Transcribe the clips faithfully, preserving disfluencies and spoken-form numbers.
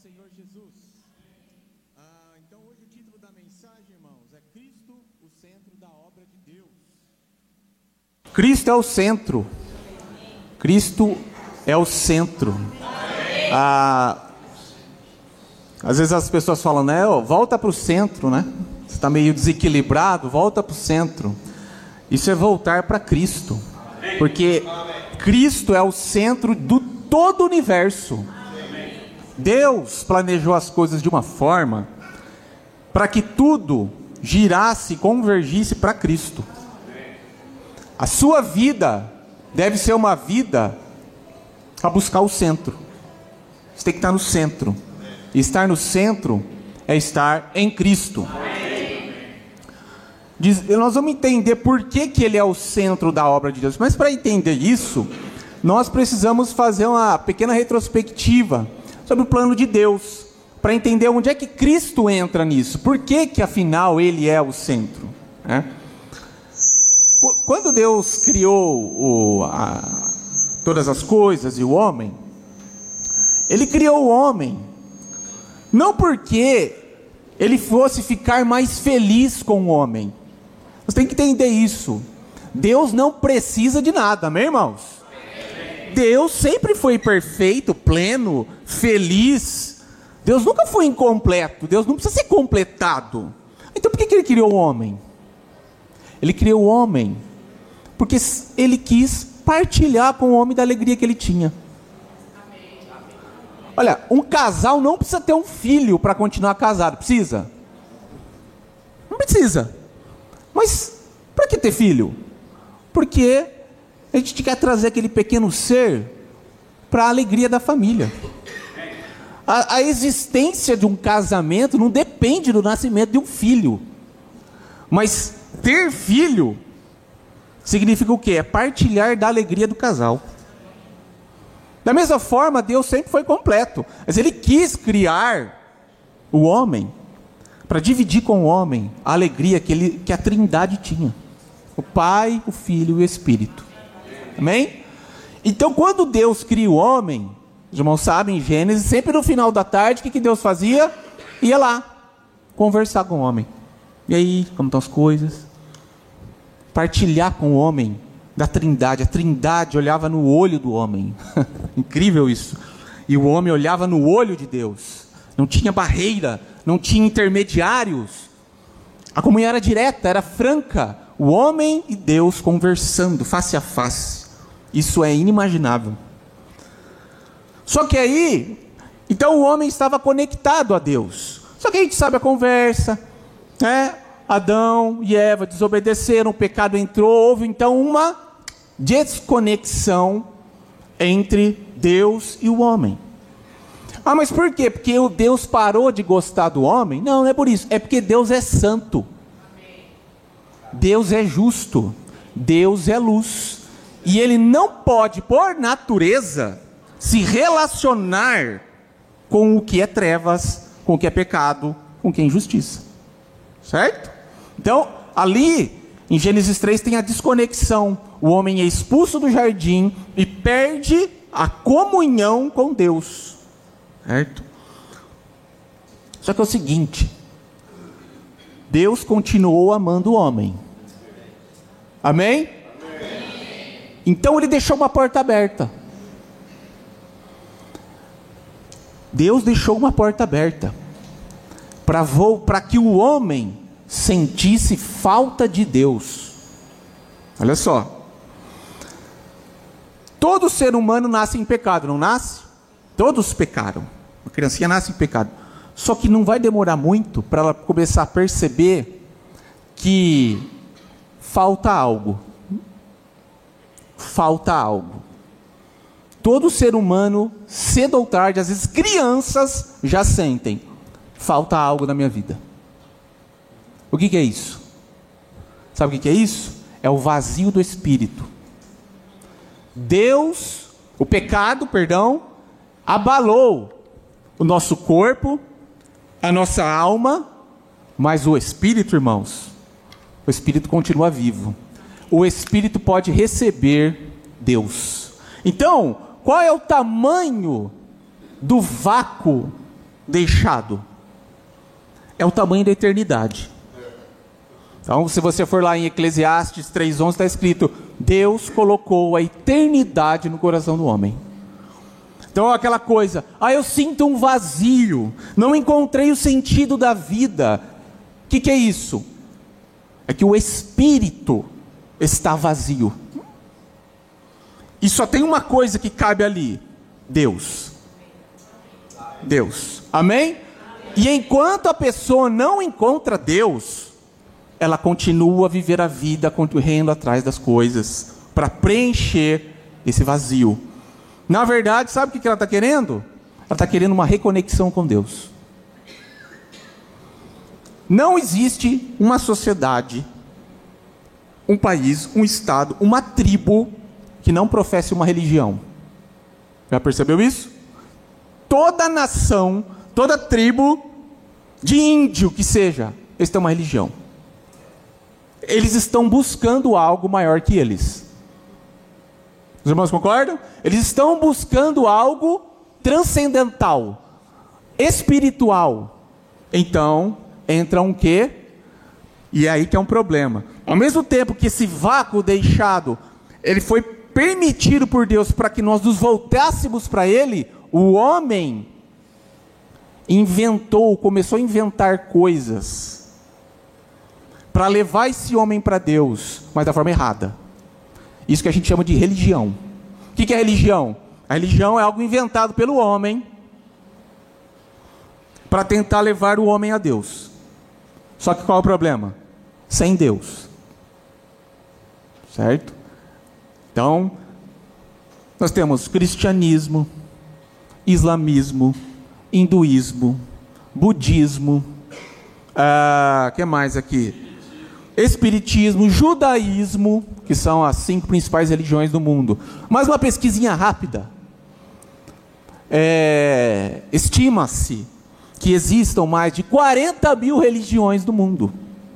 Senhor Jesus. Ah, então hoje o título da mensagem, irmãos, é Cristo, o centro da obra de Deus. Cristo é o centro. Cristo é o centro. Ah, às vezes as pessoas falam, né? Oh, volta para o centro, né? Você está meio desequilibrado, volta para o centro. Isso é voltar para Cristo, porque Cristo é o centro do todo o universo. Deus planejou as coisas de uma forma para que tudo girasse, convergisse para Cristo. A sua vida deve ser uma vida para buscar o centro. Você tem que estar no centro. E estar no centro é estar em Cristo. Diz, nós vamos entender por que, que Ele é o centro da obra de Deus. Mas para entender isso, nós precisamos fazer uma pequena retrospectiva sobre o plano de Deus, para entender onde é que Cristo entra nisso. Por que que afinal Ele é o centro, né? Quando Deus criou o, a, todas as coisas e o homem, Ele criou o homem não porque Ele fosse ficar mais feliz com o homem. Você tem que entender isso. Deus não precisa de nada, amém, irmãos? Deus sempre foi perfeito, pleno, feliz. Deus nunca foi incompleto. Deus não precisa ser completado. Então por que que Ele criou o homem? Ele criou o homem porque Ele quis partilhar com o homem da alegria que ele tinha. Olha, um casal não precisa ter um filho para continuar casado. Precisa? Não precisa. Mas para que ter filho? Porque a gente quer trazer aquele pequeno ser para a alegria da família. A, a existência de um casamento não depende do nascimento de um filho. Mas ter filho significa o quê? É partilhar da alegria do casal. Da mesma forma, Deus sempre foi completo. Mas Ele quis criar o homem para dividir com o homem a alegria que, ele, que a Trindade tinha. O Pai, o Filho e o Espírito. Amém? Então quando Deus cria o homem, os irmãos sabem, em Gênesis, sempre no final da tarde, o que, que Deus fazia? Ia lá, conversar com o homem. E aí, como estão as coisas? Partilhar com o homem da Trindade. A Trindade olhava no olho do homem. Incrível isso. E o homem olhava no olho de Deus. Não tinha barreira, não tinha intermediários. A comunhão era direta, era franca. O homem e Deus conversando face a face. Isso é inimaginável. Só que aí, então o homem estava conectado a Deus. Só que a gente sabe a conversa, né? Adão e Eva desobedeceram, o pecado entrou, houve então uma desconexão entre Deus e o homem. Ah, mas por quê? Porque o Deus parou de gostar do homem? Não, não é por isso, é porque Deus é santo. Deus é justo, Deus é luz, e Ele não pode, por natureza, se relacionar com o que é trevas, com o que é pecado, com o que é injustiça, certo? Então, ali, em Gênesis três tem a desconexão, o homem é expulso do jardim e perde a comunhão com Deus, certo? Só que é o seguinte, Deus continuou amando o homem. Amém? Amém? Então Ele deixou uma porta aberta. Deus deixou uma porta aberta para para que o homem sentisse falta de Deus. Olha só. Todo ser humano nasce em pecado, não nasce? Todos pecaram. A criancinha nasce em pecado. Só que não vai demorar muito para ela começar a perceber que falta algo. Falta algo. Todo ser humano, cedo ou tarde, às vezes crianças já sentem. Falta algo na minha vida. O que que é isso? Sabe o que que é isso? É o vazio do Espírito. Deus, o pecado, perdão, abalou o nosso corpo, a nossa alma, mas o Espírito, irmãos, o Espírito continua vivo. O Espírito pode receber Deus. Então, qual é o tamanho do vácuo deixado é o tamanho da eternidade. Então, se você for lá em Eclesiastes três onze, está escrito: Deus colocou a eternidade no coração do homem. Então, aquela coisa, ah, eu sinto um vazio, não encontrei o sentido da vida. O que, que é isso? É que o espírito está vazio. E só tem uma coisa que cabe ali: Deus. Deus. Amém? E enquanto a pessoa não encontra Deus, ela continua a viver a vida correndo atrás das coisas para preencher esse vazio. Na verdade, sabe o que ela está querendo? Ela está querendo uma reconexão com Deus. Não existe uma sociedade, um país, um estado, uma tribo que não professe uma religião. Já percebeu isso? Toda nação, toda tribo, de índio que seja, eles têm uma religião. Eles estão buscando algo maior que eles. Os irmãos concordam? Eles estão buscando algo transcendental, espiritual. Então, entra um quê? E é aí que é um problema. Ao mesmo tempo que esse vácuo deixado, ele foi permitido por Deus para que nós nos voltássemos para Ele, o homem inventou, começou a inventar coisas para levar esse homem para Deus, mas da forma errada. Isso que a gente chama de religião. O que é religião? A religião é algo inventado pelo homem para tentar levar o homem a Deus. Só que qual é o problema? Sem Deus. Certo? Então, nós temos cristianismo, islamismo, hinduísmo, budismo, ah, que mais aqui? Espiritismo, judaísmo, que são as cinco principais religiões do mundo. Mais uma pesquisinha rápida. É, estima-se que existam mais de quarenta mil religiões no mundo.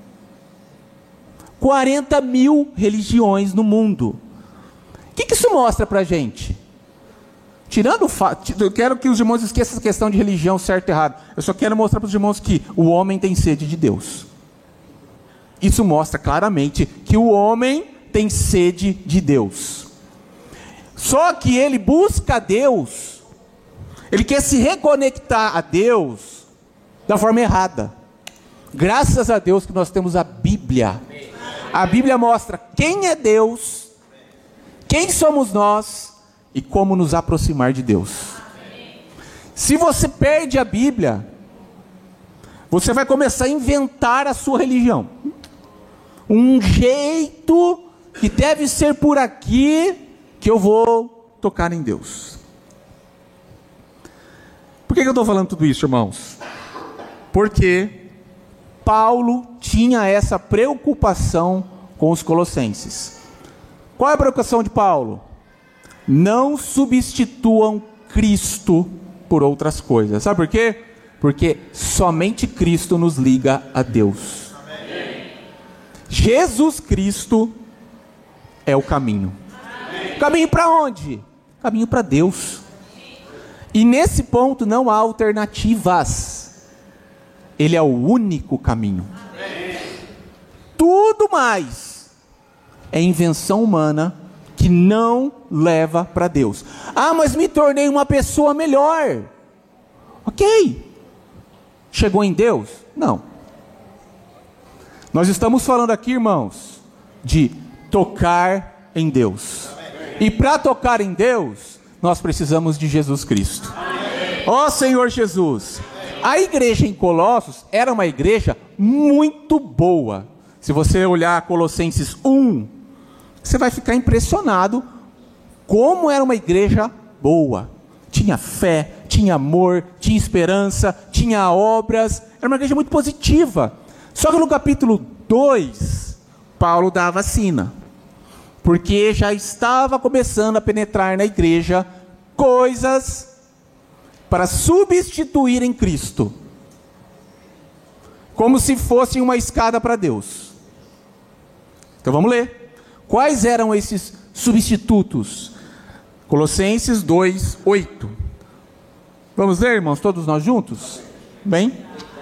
quarenta mil religiões no mundo. O que, que isso mostra pra gente? Tirando o fato, eu quero que os irmãos esqueçam essa questão de religião, certo e errado. Eu só quero mostrar para os irmãos que o homem tem sede de Deus. Isso mostra claramente que o homem tem sede de Deus. Só que ele busca Deus, ele quer se reconectar a Deus da forma errada. Graças a Deus que nós temos a Bíblia. A Bíblia mostra quem é Deus, quem somos nós e como nos aproximar de Deus. Se você perde a Bíblia, você vai começar a inventar a sua religião. Um jeito que deve ser por aqui que eu vou tocar em Deus. Por que eu estou falando tudo isso, irmãos? Porque Paulo tinha essa preocupação com os colossenses. Qual é a preocupação de Paulo? Não substituam Cristo por outras coisas. Sabe por quê? Porque somente Cristo nos liga a Deus. Jesus Cristo é o caminho. Amém. Caminho para onde? Caminho para Deus. E nesse ponto não há alternativas. Ele é o único caminho. Amém. Tudo mais é invenção humana que não leva para Deus. Ah, mas me tornei uma pessoa melhor. Ok. Chegou em Deus? Não. Nós estamos falando aqui, irmãos, de tocar em Deus. E para tocar em Deus, nós precisamos de Jesus Cristo. Ó oh, Senhor Jesus. A igreja em Colossos era uma igreja muito boa. Se você olhar Colossenses um, você vai ficar impressionado como era uma igreja boa. Tinha fé, tinha amor, tinha esperança, tinha obras. Era uma igreja muito positiva. Só que no capítulo dois, Paulo dá a vacina. Porque já estava começando a penetrar na igreja coisas para substituir em Cristo. Como se fosse uma escada para Deus. Então vamos ler. Quais eram esses substitutos? Colossenses dois, oito. Vamos ler, irmãos, todos nós juntos? Bem?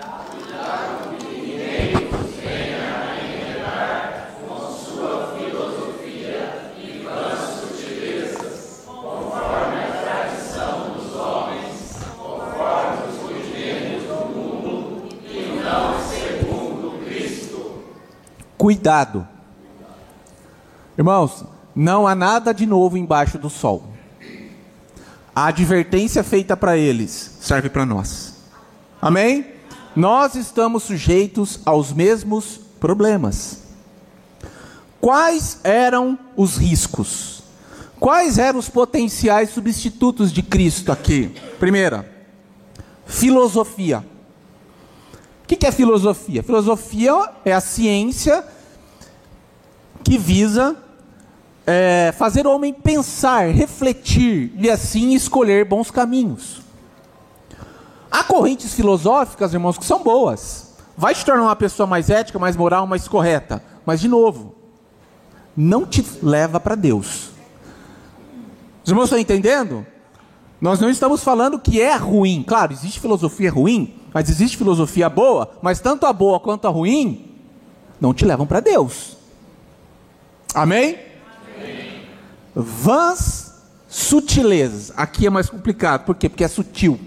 Cuidado. Irmãos, não há nada de novo embaixo do sol. A advertência feita para eles serve para nós. Amém? Nós estamos sujeitos aos mesmos problemas. Quais eram os riscos? Quais eram os potenciais substitutos de Cristo aqui? Primeira, filosofia. O que é filosofia? Filosofia é a ciência que visa é, fazer o homem pensar, refletir e assim escolher bons caminhos. Há correntes filosóficas, irmãos, que são boas. Vai te tornar uma pessoa mais ética, mais moral, mais correta. Mas, de novo, não te leva para Deus. Os irmãos estão entendendo? Nós não estamos falando que é ruim. Claro, existe filosofia ruim, mas existe filosofia boa, mas tanto a boa quanto a ruim não te levam para Deus. Amém? Amém? Vãs sutilezas. Aqui é mais complicado. Por quê? Porque é sutil.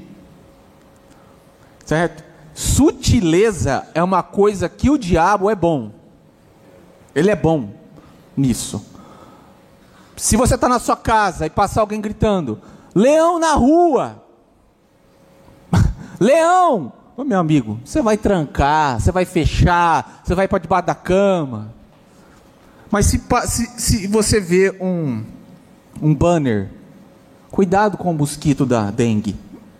Certo? Sutileza é uma coisa que o diabo é bom. Ele é bom nisso. Se você está na sua casa e passar alguém gritando, leão na rua, leão, ô meu amigo, você vai trancar, você vai fechar, você vai para debaixo da cama. Mas se, se, se você vê um, um banner, cuidado com o mosquito da dengue.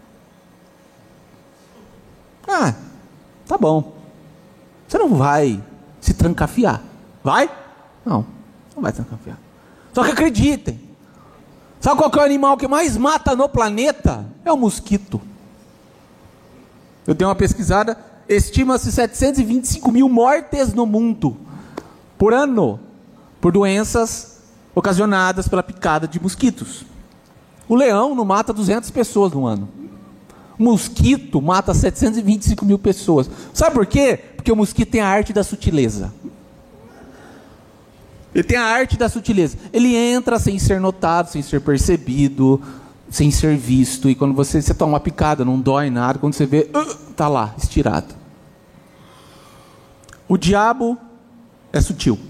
Ah, tá bom. Você não vai se trancafiar. Vai? Não, não vai trancafiar. Só que acreditem, sabe qual que é o animal que mais mata no planeta? É o mosquito. Eu dei uma pesquisada, estima-se setecentos e vinte e cinco mil mortes no mundo, por ano, por doenças ocasionadas pela picada de mosquitos. O leão não mata duzentas pessoas no ano. O mosquito mata setecentos e vinte e cinco mil pessoas. Sabe por quê? Porque o mosquito tem a arte da sutileza. Ele tem a arte da sutileza. Ele entra sem ser notado, sem ser percebido, sem ser visto. E quando você, você toma uma picada, não dói nada. Quando você vê, está uh, lá, estirado. O diabo é sutil.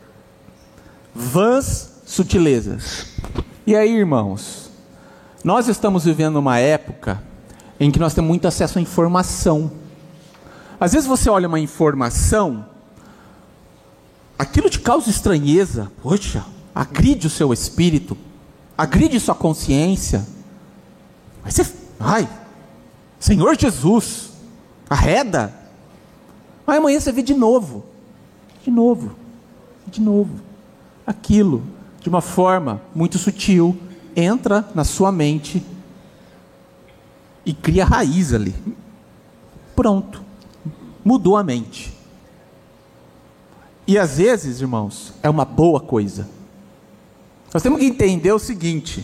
Vãs sutilezas. E aí, irmãos, nós estamos vivendo uma época em que nós temos muito acesso à informação. Às vezes você olha uma informação, aquilo te causa estranheza, poxa, agride o seu espírito, agride sua consciência. Aí você, ai, Senhor Jesus, arreda. Aí amanhã você vê de novo, de novo, de novo. Aquilo, de uma forma muito sutil, entra na sua mente e cria raiz ali. Pronto, mudou a mente. E às vezes, irmãos, é uma boa coisa. Nós temos que entender o seguinte.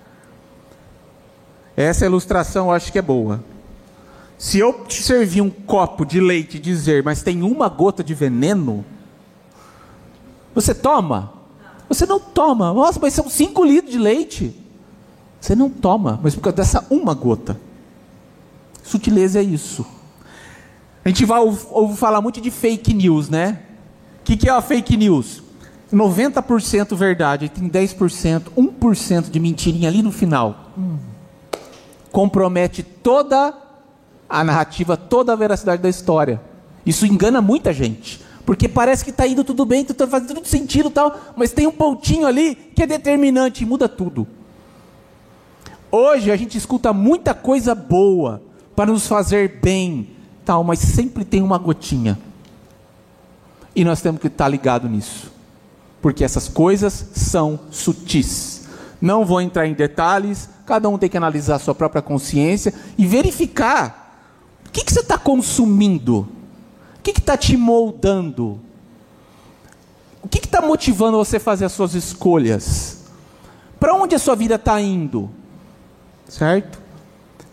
Essa ilustração eu acho que é boa. Se eu te servir um copo de leite e dizer, mas tem uma gota de veneno, você toma? Você não toma. Nossa, mas são cinco litros de leite. Você não toma, mas por causa dessa uma gota. Sutileza é isso. A gente vai ouvir falar muito de fake news, né? O que, que é a fake news? noventa por cento verdade, tem dez por cento, um por cento de mentirinha ali no final. Hum. Compromete toda a narrativa, toda a veracidade da história. Isso engana muita gente, porque parece que está indo tudo bem, está fazendo tudo sentido e tal, mas tem um pontinho ali que é determinante e muda tudo. Hoje a gente escuta muita coisa boa para nos fazer bem, tal, mas sempre tem uma gotinha. E nós temos que estar ligados nisso, porque essas coisas são sutis. Não vou entrar em detalhes, cada um tem que analisar a sua própria consciência e verificar o que, que você está consumindo, o que está te moldando, o que está motivando você a fazer as suas escolhas, para onde a sua vida está indo, certo?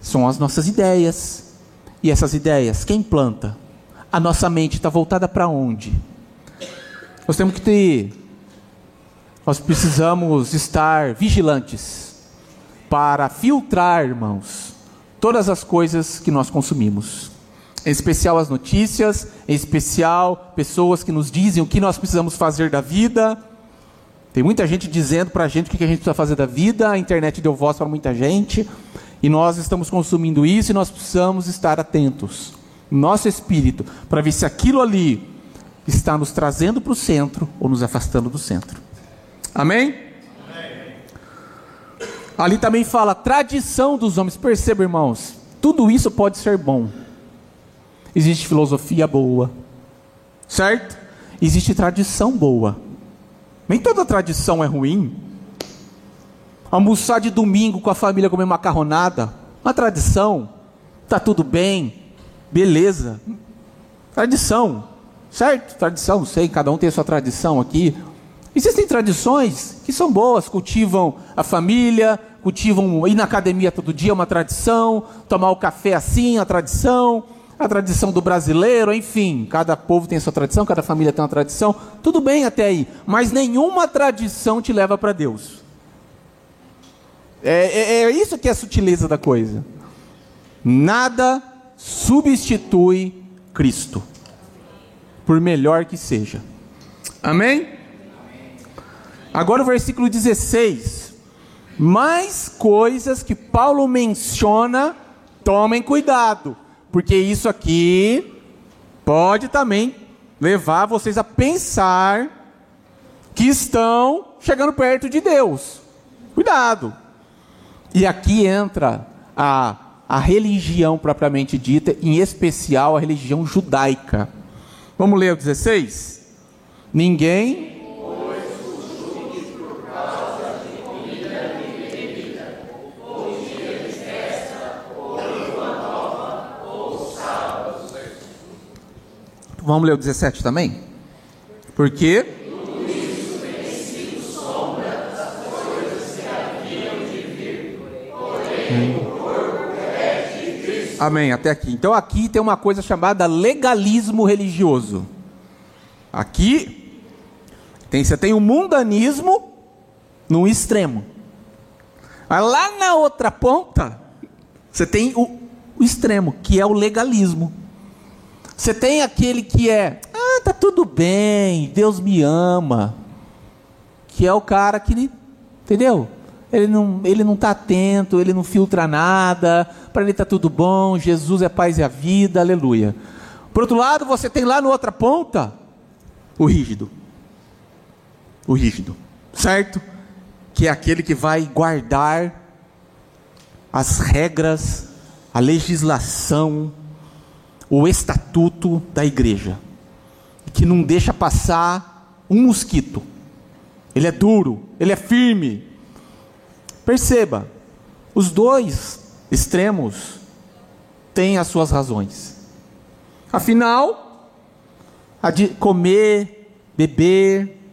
São as nossas ideias. E essas ideias, quem planta? A nossa mente está voltada para onde? Nós temos que ter, nós precisamos estar vigilantes para filtrar, irmãos, todas as coisas que nós consumimos. Em especial as notícias, em especial pessoas que nos dizem o que nós precisamos fazer da vida. Tem muita gente dizendo para a gente o que a gente precisa fazer da vida. A internet deu voz para muita gente. E nós estamos consumindo isso e nós precisamos estar atentos. Nosso espírito, para ver se aquilo ali está nos trazendo para o centro ou nos afastando do centro. Amém? Amém. Ali também fala tradição dos homens. Perceba, irmãos, tudo isso pode ser bom. Existe filosofia boa, certo? Existe tradição boa. Nem toda tradição é ruim. Almoçar de domingo com a família, comer macarronada, uma tradição, tá tudo bem, beleza, tradição, certo? Tradição, não sei, cada um tem a sua tradição aqui. Existem tradições que são boas, cultivam a família, cultivam ir na academia todo dia, uma tradição, tomar o café assim, a tradição, a tradição do brasileiro, enfim, cada povo tem a sua tradição, cada família tem uma tradição, tudo bem até aí, mas nenhuma tradição te leva para Deus. É, é, é isso que é a sutileza da coisa. Nada substitui Cristo, por melhor que seja. Amém? Agora o versículo dezesseis. Mais coisas que Paulo menciona, tomem cuidado, porque isso aqui pode também levar vocês a pensar que estão chegando perto de Deus. Cuidado. E aqui entra a, a religião propriamente dita, em especial a religião judaica. Vamos ler o dezesseis? Ninguém... Vamos ler o dezessete também? Porque... Amém, até aqui. Então aqui tem uma coisa chamada legalismo religioso. Aqui tem, você tem o mundanismo no extremo. Mas lá na outra ponta, você tem o, o extremo, que é o legalismo. Você tem aquele que é, ah, tá tudo bem, Deus me ama. Que é o cara que, entendeu? Ele não, ele não está atento, ele não filtra nada, para ele está tudo bom, Jesus é a paz e a vida, aleluia. Por outro lado, você tem lá na outra ponta, o rígido. O rígido, certo? Que é aquele que vai guardar as regras, a legislação, o estatuto da igreja. Que não deixa passar um mosquito. Ele é duro, ele é firme. Perceba, os dois extremos têm as suas razões. Afinal, a de comer, beber,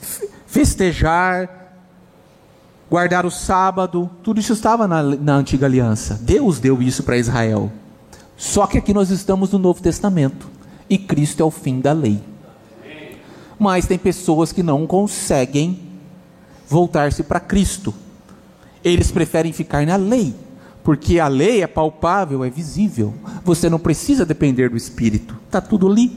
festejar, guardar o sábado, tudo isso estava na, na antiga aliança. Deus deu isso para Israel. Só que aqui nós estamos no Novo Testamento e Cristo é o fim da lei. Mas tem pessoas que não conseguem voltar-se para Cristo. Eles preferem ficar na lei, porque a lei é palpável, é visível. Você não precisa depender do Espírito, está tudo ali.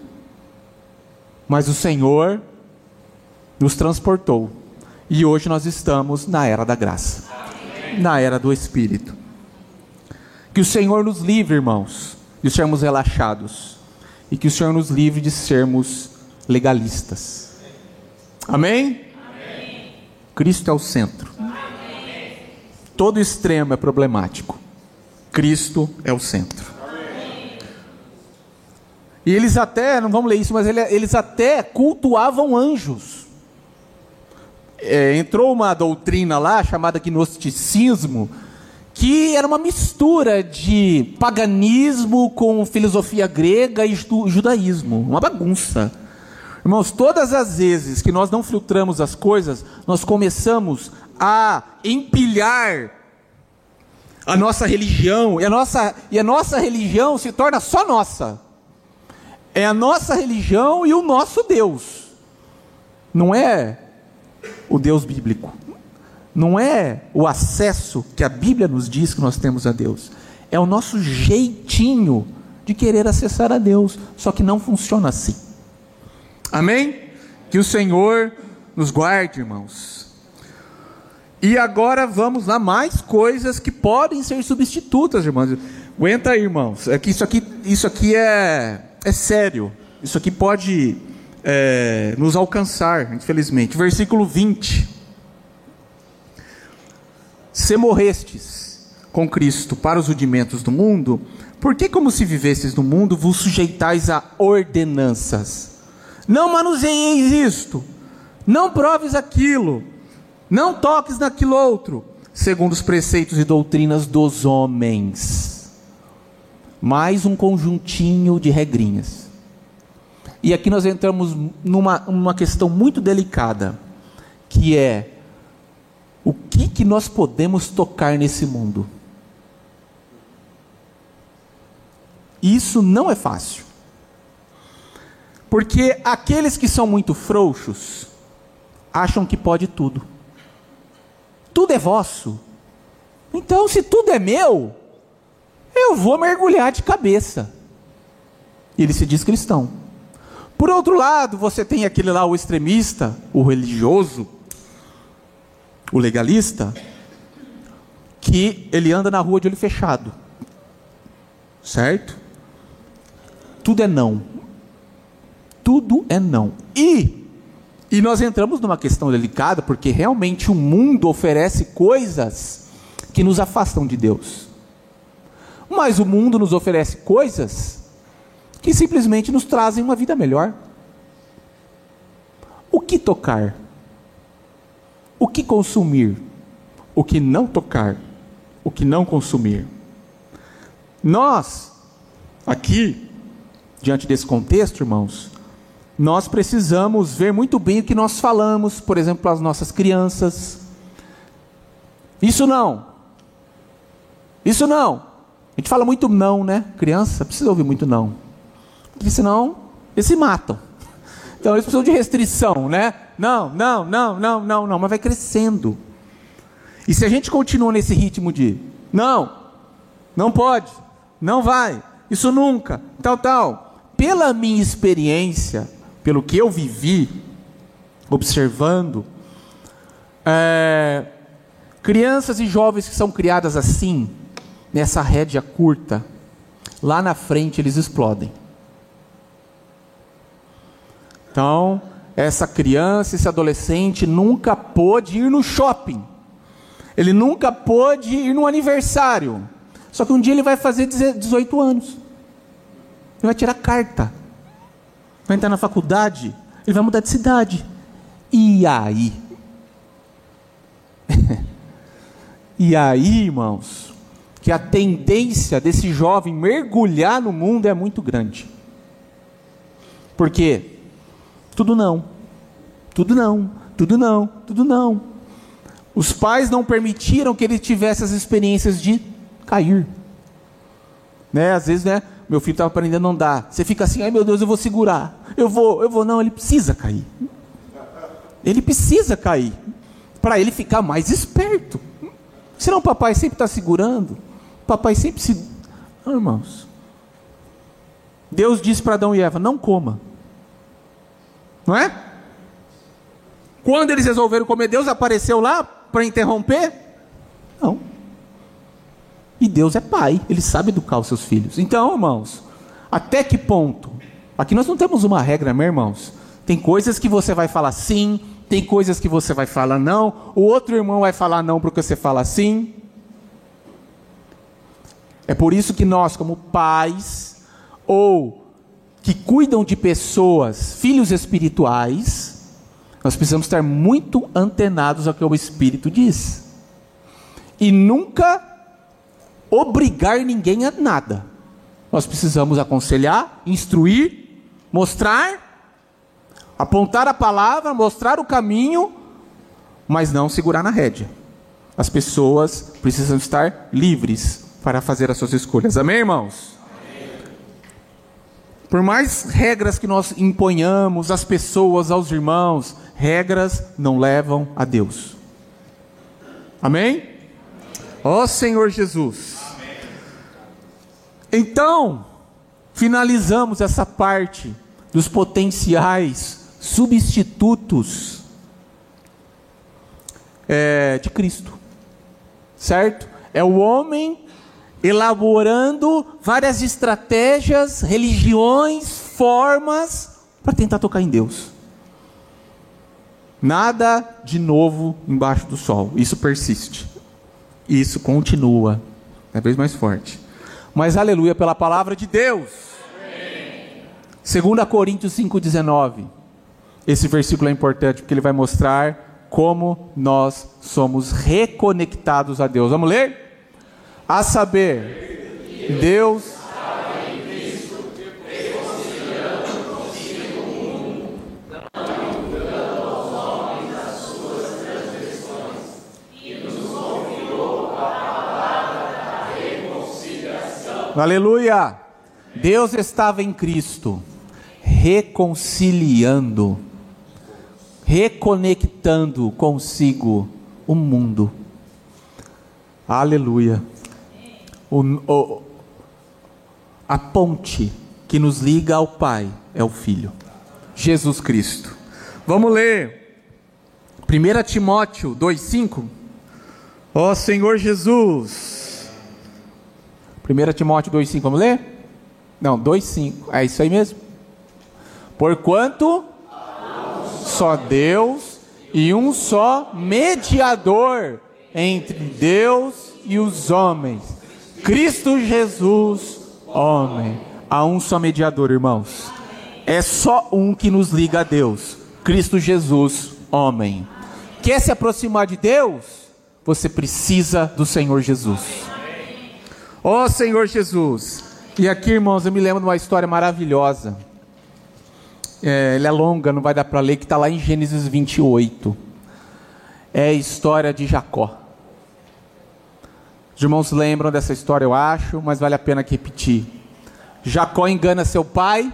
Mas o Senhor nos transportou, e hoje nós estamos na era da graça, na era do Espírito. Que o Senhor nos livre, irmãos, de sermos relaxados, e que o Senhor nos livre de sermos legalistas. Amém? Amém. Cristo é o centro. Todo extremo é problemático. Cristo é o centro. Amém. E eles até, não vamos ler isso, mas eles até cultuavam anjos. É, entrou uma doutrina lá, chamada gnosticismo, que era uma mistura de paganismo com filosofia grega e judaísmo. Uma bagunça. Irmãos, todas as vezes que nós não filtramos as coisas, nós começamos a empilhar a nossa religião, e a nossa, e a nossa religião se torna só nossa. É a nossa religião e o nosso Deus. Não é o Deus bíblico. Não é o acesso que a Bíblia nos diz que nós temos a Deus. É o nosso jeitinho de querer acessar a Deus. Só que não funciona assim. Amém? Que o Senhor nos guarde, irmãos. E agora vamos lá, mais coisas que podem ser substitutas, irmãos. Aguenta aí, irmãos. É que isso aqui, isso aqui é, é sério. Isso aqui pode é, nos alcançar, infelizmente. Versículo vinte. Se morrestes com Cristo para os rudimentos do mundo, por que, como se vivesses no mundo, vos sujeitais a ordenanças? Não manuseieis isto, não proves aquilo, não toques naquilo outro, segundo os preceitos e doutrinas dos homens. Mais um conjuntinho de regrinhas. E aqui nós entramos numa, numa questão muito delicada, que é: o que, que nós podemos tocar nesse mundo? Isso não é fácil. Porque aqueles que são muito frouxos acham que pode tudo. Tudo é vosso. Então, se tudo é meu, eu vou mergulhar de cabeça. Ele se diz cristão. Por outro lado, você tem aquele lá, o extremista, o religioso, o legalista, que ele anda na rua de olho fechado. Certo? Tudo é não. Tudo é não. E, e nós entramos numa questão delicada, porque realmente o mundo oferece coisas que nos afastam de Deus. Mas o mundo nos oferece coisas que simplesmente nos trazem uma vida melhor. O que tocar? O que consumir? O que não tocar? O que não consumir? Nós, aqui, diante desse contexto, irmãos, nós precisamos ver muito bem o que nós falamos, por exemplo, para as nossas crianças. Isso não. Isso não. A gente fala muito não, né? Criança precisa ouvir muito não. Porque senão, eles se matam. Então, eles precisam de restrição, né? Não, não, não, não, não, não. Mas vai crescendo. E se a gente continua nesse ritmo de não, não pode, não vai, isso nunca, tal, tal. Pela minha experiência, pelo que eu vivi, observando, é, crianças e jovens que são criadas assim, nessa rédea curta, lá na frente eles explodem. Então, essa criança, esse adolescente nunca pôde ir no shopping. Ele nunca pôde ir no aniversário. Só que um dia ele vai fazer dezoito anos. Ele vai tirar carta. Vai entrar na faculdade. Ele vai mudar de cidade. E aí? E aí, irmãos, que a tendência desse jovem mergulhar no mundo é muito grande. Por quê? Tudo não, tudo não, tudo não, tudo não. Os pais não permitiram que ele tivesse as experiências de cair. Né? Às vezes, né, meu filho estava aprendendo a andar. Você fica assim, ai meu Deus, eu vou segurar. Eu vou, eu vou. Não, ele precisa cair. Ele precisa cair. Para ele ficar mais esperto. Senão o papai sempre está segurando. O papai sempre se... Ah, irmãos. Deus disse para Adão e Eva, não coma. Não é? Quando eles resolveram comer, Deus apareceu lá para interromper? Não. E Deus é pai, Ele sabe educar os seus filhos. Então, irmãos, até que ponto? Aqui nós não temos uma regra, meus irmãos. Tem coisas que você vai falar sim, tem coisas que você vai falar não, o outro irmão vai falar não porque você fala sim. É por isso que nós, como pais, ou que cuidam de pessoas, filhos espirituais, nós precisamos estar muito antenados ao que o Espírito diz. E nunca obrigar ninguém a nada. Nós precisamos aconselhar, instruir, mostrar, apontar a palavra, mostrar o caminho, mas não segurar na rédea. As pessoas precisam estar livres para fazer as suas escolhas. Amém, irmãos? Amém. Por mais regras que nós imponhamos às pessoas, aos irmãos, regras não levam a Deus. Amém? Ó oh, Senhor Jesus. Amém. Então, finalizamos essa parte dos potenciais substitutos é, de Cristo. Certo? É o homem elaborando várias estratégias, religiões, formas para tentar tocar em Deus. Nada de novo embaixo do sol. Isso persiste. Isso continua cada vez mais forte. Mas aleluia pela palavra de Deus. Segunda Coríntios cinco, dezenove. Esse versículo é importante porque ele vai mostrar como nós somos reconectados a Deus. Vamos ler? A saber, Deus estava em Cristo, reconciliando consigo o mundo, não imputando aos homens as suas transgressões, e nos confiou a palavra da reconciliação. Aleluia! Deus estava em Cristo, reconciliando, reconectando consigo o mundo. Aleluia. O, o, a ponte que nos liga ao Pai é o Filho, Jesus Cristo. Vamos ler primeira Timóteo dois, cinco. Ó Senhor Jesus. primeira Timóteo dois, cinco, vamos ler? Não, dois, cinco, é isso aí mesmo. Porquanto só Deus e um só mediador entre Deus e os homens, Cristo Jesus, homem. Há um só mediador, irmãos. É só um que nos liga a Deus, Cristo Jesus, homem. Quer se aproximar de Deus? Você precisa do Senhor Jesus. Ó oh, Senhor Jesus. E aqui, irmãos, eu me lembro de uma história maravilhosa. É, ela é longa, não vai dar para ler, que está lá em Gênesis vinte e oito. É a história de Jacó. Os irmãos lembram dessa história, eu acho, mas vale a pena repetir. Jacó engana seu pai,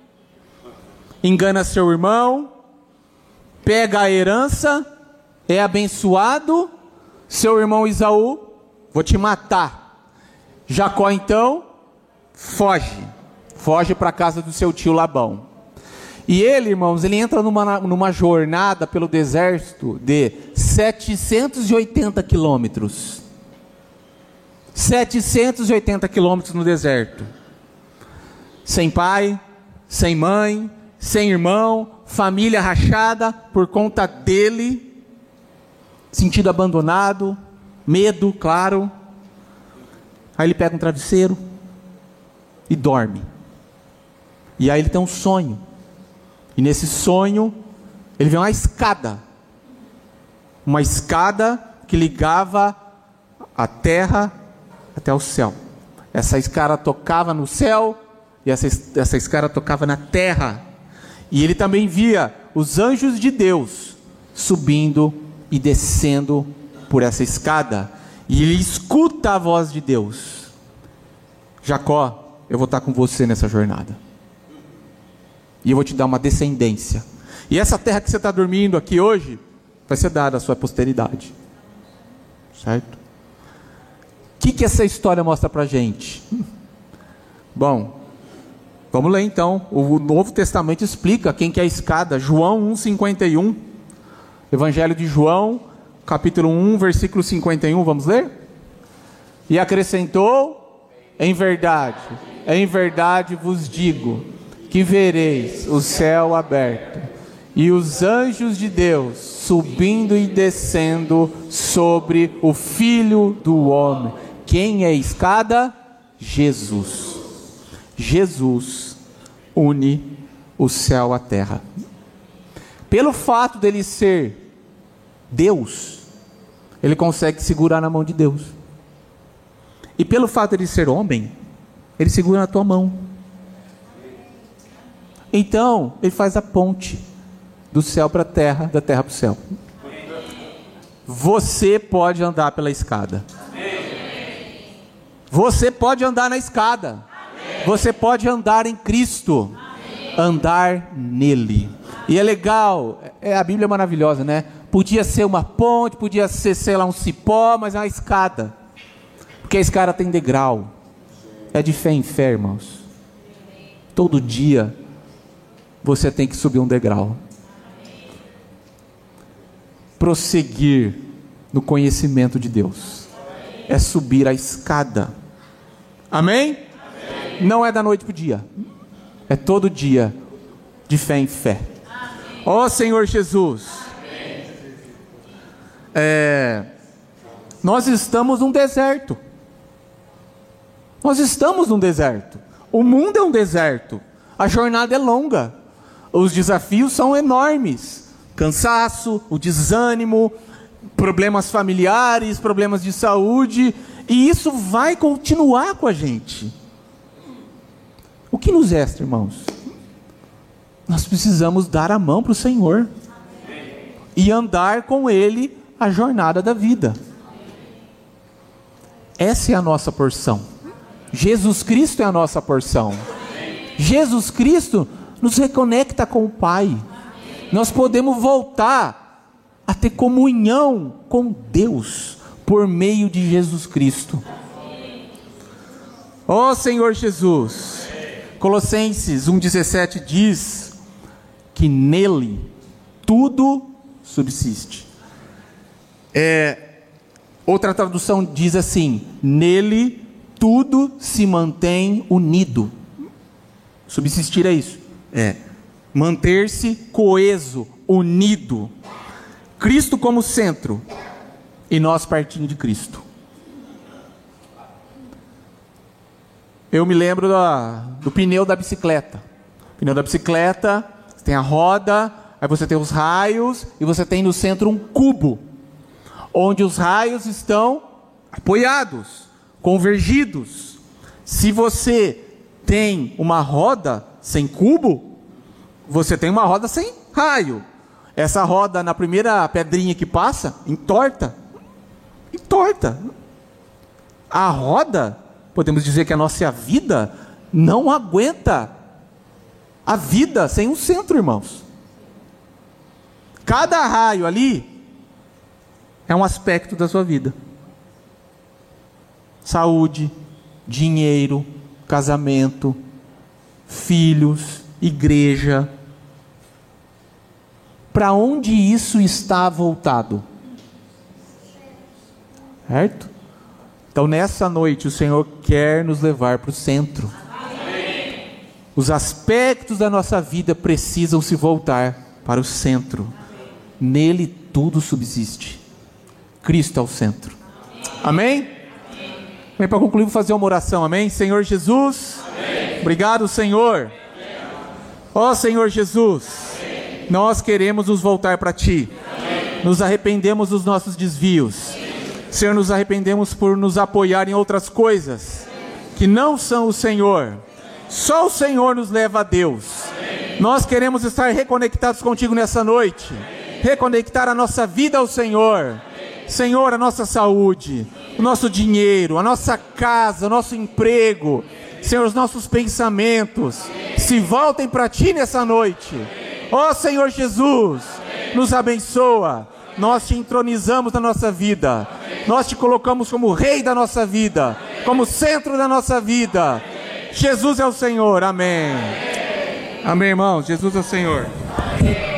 engana seu irmão, pega a herança, é abençoado. Seu irmão Esaú, vou te matar. Jacó então foge, foge para a casa do seu tio Labão. E ele, irmãos, ele entra numa, numa jornada pelo deserto de setecentos e oitenta quilômetros. setecentos e oitenta quilômetros no deserto. Sem pai, sem mãe, sem irmão, família rachada por conta dele, sentido abandonado, medo, claro. Aí ele pega um travesseiro e dorme. E aí ele tem um sonho. E nesse sonho, ele vê uma escada. Uma escada que ligava a terra até o céu. Essa escada tocava no céu e essa, essa escada tocava na terra. E ele também via os anjos de Deus subindo e descendo por essa escada. E ele escuta a voz de Deus: Jacó, eu vou estar com você nessa jornada. E eu vou te dar uma descendência. E essa terra que você está dormindo aqui hoje vai ser dada à sua posteridade. Certo? O que, que essa história mostra para a gente? Bom, vamos ler então. O Novo Testamento explica quem que é a escada. João um, cinquenta e um. Evangelho de João, capítulo um, versículo cinquenta e um. Vamos ler? E acrescentou: em verdade, em verdade vos digo, que vereis o céu aberto e os anjos de Deus subindo e descendo sobre o Filho do Homem. Quem é a escada? Jesus. Jesus une o céu à terra. Pelo fato dele ser Deus, ele consegue segurar na mão de Deus. E pelo fato dele ser homem, ele segura na tua mão. Então, ele faz a ponte do céu para a terra, da terra para o céu. você pode andar pela escada. Você pode andar na escada. Você pode andar em Cristo. Andar nele. E é legal, é, a Bíblia é maravilhosa, né? Podia ser uma ponte, podia ser, sei lá, um cipó, mas é uma escada. Porque a escada tem degrau. É de fé em fé, irmãos. Todo dia você tem que subir um degrau. Prosseguir no conhecimento de Deus é subir a escada. Amém? Amém? Não é da noite para o dia. É todo dia, de fé em fé. Ó oh, Senhor Jesus. É, nós estamos num deserto. Nós estamos num deserto. O mundo é um deserto. A jornada é longa. Os desafios são enormes. Cansaço, o desânimo, problemas familiares, problemas de saúde. E isso vai continuar com a gente. O que nos resta, irmãos? Nós precisamos dar a mão para o Senhor. E andar com Ele a jornada da vida. Essa é a nossa porção. Jesus Cristo é a nossa porção. Jesus Cristo nos reconecta com o Pai. Nós podemos voltar a ter comunhão com Deus por meio de Jesus Cristo. Ó Senhor Jesus. Colossenses um, dezessete diz que nele tudo subsiste. É, outra tradução diz assim: nele tudo se mantém unido. Subsistir é isso, é manter-se coeso, unido. Cristo como centro e nós partindo de Cristo. Eu me lembro da, do pneu da bicicleta. O pneu da bicicleta tem a roda, aí você tem os raios e você tem no centro um cubo, onde os raios estão apoiados, convergidos. Se você tem uma roda sem cubo, você tem uma roda sem raio. Essa roda, na primeira pedrinha que passa, entorta. Entorta. A roda, podemos dizer que a nossa vida não aguenta a vida sem um centro, irmãos. Cada raio ali é um aspecto da sua vida. Saúde, dinheiro, casamento, filhos, igreja. Para onde isso está voltado? Certo? Então nessa noite o Senhor quer nos levar para o centro. Amém. Os aspectos da nossa vida precisam se voltar para o centro. Nele tudo subsiste. Cristo é o centro. Amém? Amém? Bem, para concluir, vou fazer uma oração. Amém? Senhor Jesus. Amém. Obrigado, Senhor. Ó Senhor Jesus. Amém. Nós queremos nos voltar para Ti. Amém. Nos arrependemos dos nossos desvios. Amém. Senhor, nos arrependemos por nos apoiar em outras coisas que não são o Senhor. Só o Senhor nos leva a Deus. Amém. Nós queremos estar reconectados contigo nessa noite. Amém. Reconectar a nossa vida ao Senhor. Amém. Senhor, a nossa saúde, o nosso dinheiro, a nossa casa, o nosso emprego. Amém. Senhor, os nossos pensamentos. Amém. Se voltem para Ti nessa noite. Ó Senhor Jesus, amém. Nos abençoa. Nós Te entronizamos na nossa vida. Amém. Nós Te colocamos como Rei da nossa vida. Amém. Como centro da nossa vida. Amém. Jesus é o Senhor. Amém. Amém, Amém, irmãos. Jesus é o Senhor. Amém.